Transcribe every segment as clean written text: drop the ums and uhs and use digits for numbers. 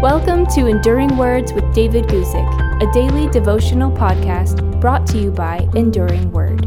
Welcome to Enduring Words with David Guzik, a daily devotional podcast brought to you by Enduring Word.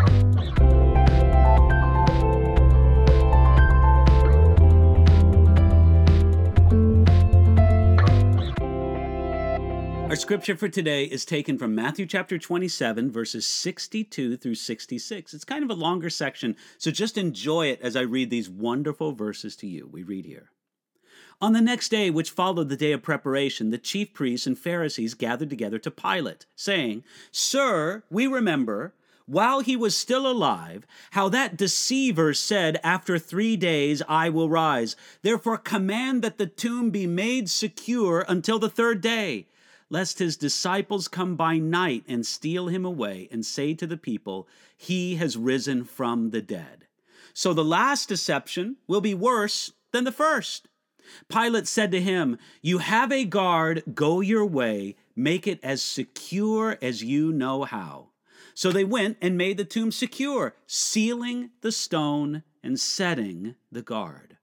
Our scripture for today is taken from Matthew chapter 27, verses 62 through 66. It's kind of a longer section, so just enjoy it as I read these wonderful verses to you. We read here. On the next day, which followed the day of preparation, the chief priests and Pharisees gathered together to Pilate, saying, "Sir, we remember, while he was still alive, how that deceiver said, 'After 3 days I will rise.' Therefore command that the tomb be made secure until the 3rd day, lest his disciples come by night and steal him away and say to the people, 'He has risen from the dead.' So the last deception will be worse than the first." Pilate said to him, "You have a guard, go your way, make it as secure as you know how." So they went and made the tomb secure, sealing the stone and setting the guard.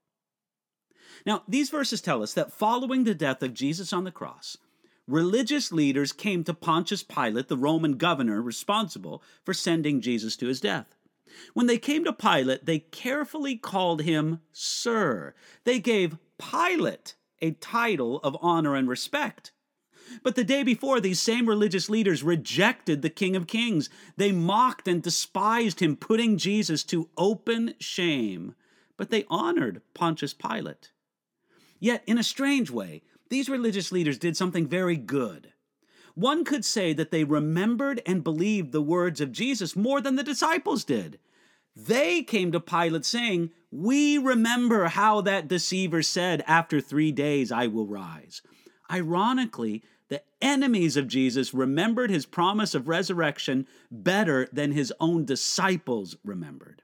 Now, these verses tell us that following the death of Jesus on the cross, religious leaders came to Pontius Pilate, the Roman governor responsible for sending Jesus to his death. When they came to Pilate, they carefully called him Sir. They gave Pilate a title of honor and respect. But the day before, these same religious leaders rejected the King of Kings. They mocked and despised him, putting Jesus to open shame. But they honored Pontius Pilate. Yet, in a strange way, these religious leaders did something very good. One could say that they remembered and believed the words of Jesus more than the disciples did. They came to Pilate saying, "We remember how that deceiver said, 'After 3 days I will rise.'" Ironically, the enemies of Jesus remembered his promise of resurrection better than his own disciples remembered.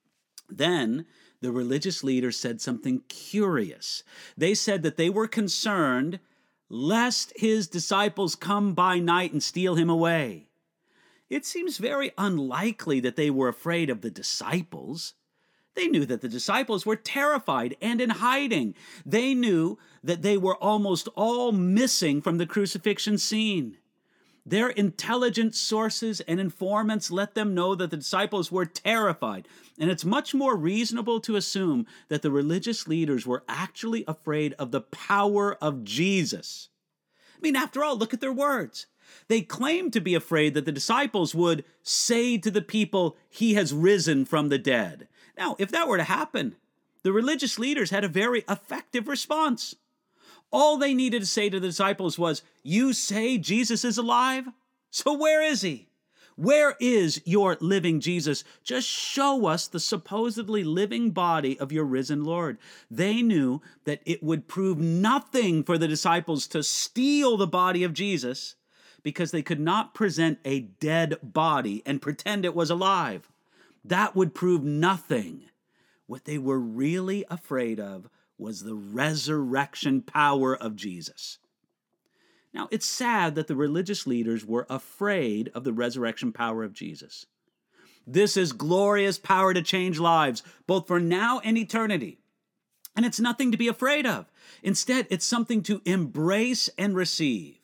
Then the religious leaders said something curious. They said that they were concerned lest his disciples come by night and steal him away. It seems very unlikely that they were afraid of the disciples. They knew that the disciples were terrified and in hiding. They knew that they were almost all missing from the crucifixion scene. Their intelligence sources and informants let them know that the disciples were terrified, and it's much more reasonable to assume that the religious leaders were actually afraid of the power of Jesus. I mean, after all, look at their words. They claimed to be afraid that the disciples would say to the people, "He has risen from the dead." Now, if that were to happen, the religious leaders had a very effective response. All they needed to say to the disciples was, "You say Jesus is alive? So where is he? Where is your living Jesus? Just show us the supposedly living body of your risen Lord." They knew that it would prove nothing for the disciples to steal the body of Jesus because they could not present a dead body and pretend it was alive. That would prove nothing. What they were really afraid of was the resurrection power of Jesus. Now, it's sad that the religious leaders were afraid of the resurrection power of Jesus. This is glorious power to change lives, both for now and eternity. And it's nothing to be afraid of. Instead, it's something to embrace and receive.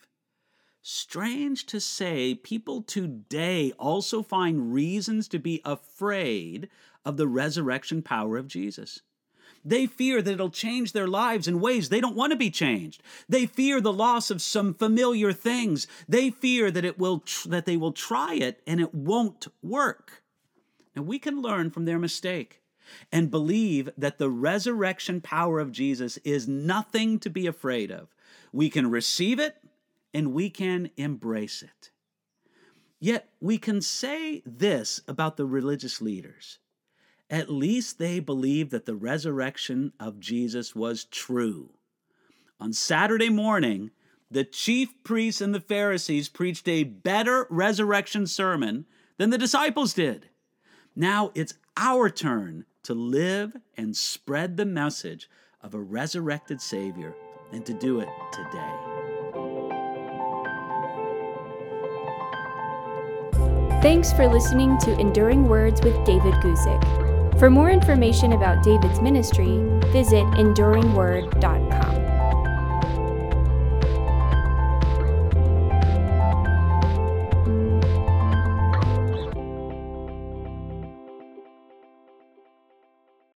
Strange to say, people today also find reasons to be afraid of the resurrection power of Jesus. They fear that it'll change their lives in ways they don't want to be changed. They fear the loss of some familiar things. They fear that that they will try it and it won't work. Now, we can learn from their mistake and believe that the resurrection power of Jesus is nothing to be afraid of. We can receive it and we can embrace it. Yet we can say this about the religious leaders. At least they believed that the resurrection of Jesus was true. On Saturday morning, the chief priests and the Pharisees preached a better resurrection sermon than the disciples did. Now it's our turn to live and spread the message of a resurrected Savior, and to do it today. Thanks for listening to Enduring Words with David Guzik. For more information about David's ministry, visit enduringword.com.